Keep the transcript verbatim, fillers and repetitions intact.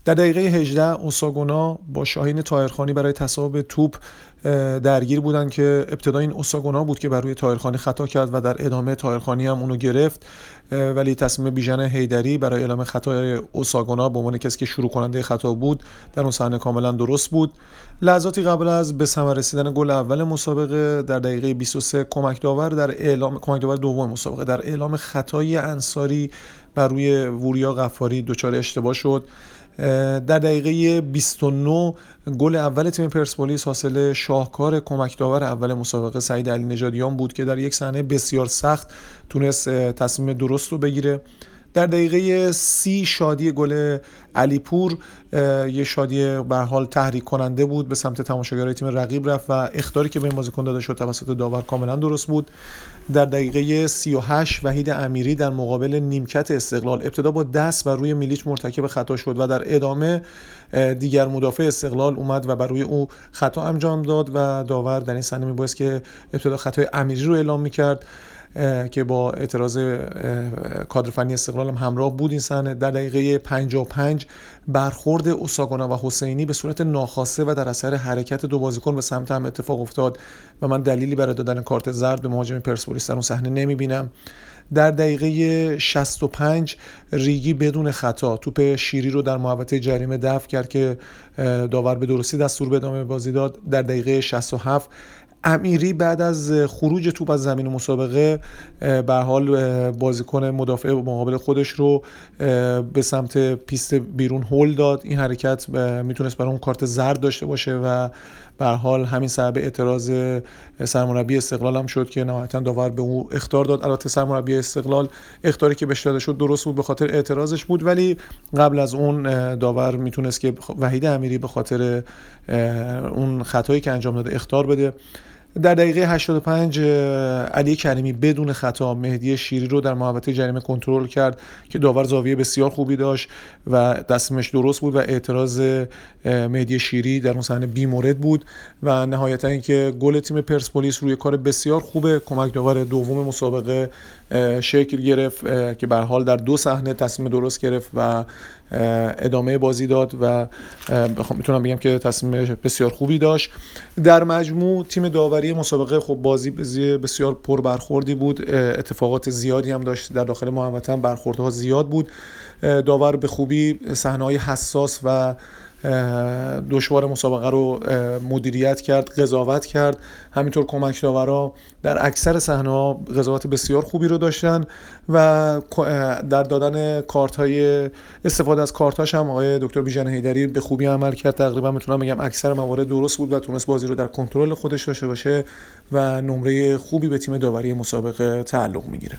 در دقیقه هجده اوساگونا با شاهین طاهرخانی برای تصاحب توپ درگیر بودن که ابتدا این اوساگونا بود که بر روی طاهرخانی خطا کرد و در ادامه طاهرخانی هم اونو گرفت، ولی تصمیم بیژن حیدری برای اعلام خطای اوساگونا به عنوان کسی که شروع کننده خطا بود در اون صحنه کاملا درست بود. لحظاتی قبل از به ثمر رسیدن گل اول مسابقه در دقیقه بیست و سه کمک داور در اعلام کمک داور دوم مسابقه در اعلام خطای انصاری بر روی وریا غفاری دچار اشتباه شد. در دقیقه بیست و نه گل اول تیم پرسپولیس حاصل شاهکار کمک داور اول مسابقه سعید علی نژادیان بود که در یک صحنه بسیار سخت تونست تصمیم درست رو بگیره. در دقیقه سی شادی گل علیپور یه شادی به حال تحریک کننده بود، به سمت تماشاگرای تیم رقیب رفت و اخطاری که به این بازیکن داده شد توسط داور کاملا درست بود. در دقیقه سی و هشت وحید امیری در مقابل نیمکت استقلال ابتدا با دست بر روی میلیچ مرتکب خطا شد و در ادامه دیگر مدافع استقلال اومد و بر روی او خطا انجام داد و داور در این صحنه میبایست که ابتدا خطای امیری رو اعلام میکرد که با اعتراض کادر فنی استقلال هم همراه بود. این صحنه در دقیقه پنجاه و پنج برخورد اوساگونا و حسینی به صورت ناخواسته و در اثر حرکت دو بازیکن به سمت هم اتفاق افتاد و من دلیلی برای دادن کارت زرد به مهاجم پرسپولیس در اون صحنه نمیبینم. در دقیقه شصت و پنج ریگی بدون خطا توپ شیری رو در محوطه جریمه دفع کرد که داور به درستی دستور به ادامه بازی داد. در دقیقه شصت و هفت امیری بعد از خروج توپ از زمین مسابقه به حال بازیکن مدافع مقابل خودش رو به سمت پیست بیرون هول داد. این حرکت میتونست برای اون کارت زرد داشته باشه و به حال همین سبب اعتراض سرمربی استقلال هم شد که نهایتا داور به او اخطار داد. البته سرمربی استقلال اخطاری که بهش داده شد درست بود، به خاطر اعتراضش بود، ولی قبل از اون داور میتونست که وحید امیری به خاطر اون خطایی که انجام داده اخطار بده. در دقیقه هشتاد و پنج علی کریمی بدون خطا مهدی شیری رو در محوطه جریمه کنترل کرد که داور زاویه بسیار خوبی داشت و تصمیمش درست بود و اعتراض مهدی شیری در اون صحنه بی‌مورد بود و نهایتا اینکه گل تیم پرسپولیس روی کار بسیار خوب کمک داور دوم مسابقه شکل گرفت که به هر حال در دو صحنه تصمیم درست گرفت و ادامه بازی داد و میتونم بگم که تصمیم بسیار خوبی داشت. در مجموع تیم داوری مسابقه خب بازی بسیار پر برخوردی بود، اتفاقات زیادی هم داشت در داخل محوطه، برخوردها زیاد بود. داور به خوبی صحنه‌های حساس و دشوار مسابقه رو مدیریت کرد، قضاوت کرد. همینطور کمک داورا در اکثر صحنه‌ها قضاوت بسیار خوبی رو داشتن و در دادن کارت‌های استفاده از کارتاش هم آقای دکتر بیژن حیدری به خوبی عمل کرد. تقریبا میتونم بگم اکثر موارد درست بود و تونست بازی رو در کنترل خودش داشته باشه و نمره خوبی به تیم داوری مسابقه تعلق میگیره.